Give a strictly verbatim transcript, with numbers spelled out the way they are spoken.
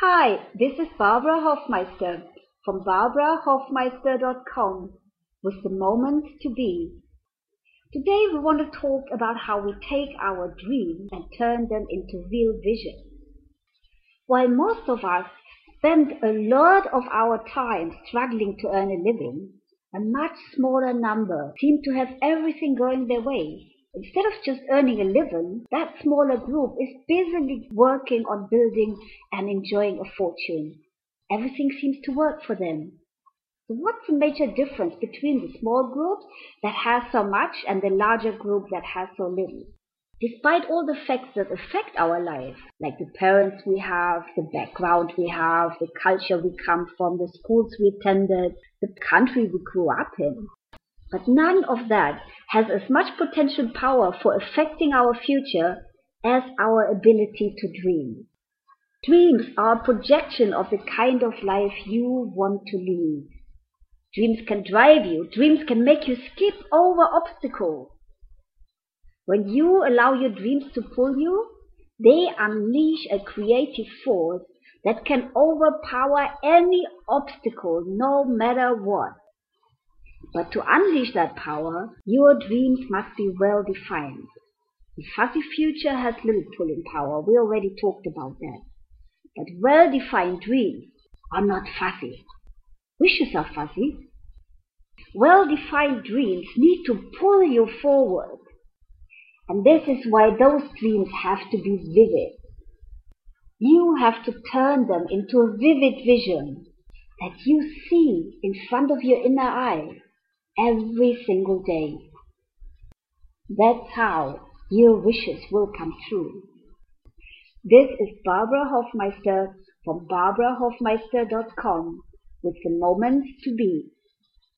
Hi, this is Barbara Hofmeister from barbara hofmeister dot com with the moment to be. Today we want to talk about how we take our dreams and turn them into real vision. While most of us spend a lot of our time struggling to earn a living, a much smaller number seem to have everything going their way. Instead of just earning a living, that smaller group is busily working on building and enjoying a fortune. Everything seems to work for them. So what's the major difference between the small group that has so much and the larger group that has so little? Despite all the facts that affect our life, like the parents we have, the background we have, the culture we come from, the schools we attended, the country we grew up in, but none of that has as much potential power for affecting our future as our ability to dream. Dreams are a projection of the kind of life you want to lead. Dreams can drive you. Dreams can make you skip over obstacles. When you allow your dreams to pull you, they unleash a creative force that can overpower any obstacle, no matter what. But to unleash that power, your dreams must be well defined. The fuzzy future has little pulling power. We already talked about that. But well-defined dreams are not fuzzy. Wishes are fuzzy. Well-defined dreams need to pull you forward. And this is why those dreams have to be vivid. You have to turn them into a vivid vision that you see in front of your inner eye every single day. That's how your wishes will come true. This is Barbara Hofmeister from barbara hofmeister dot com with the moment to be.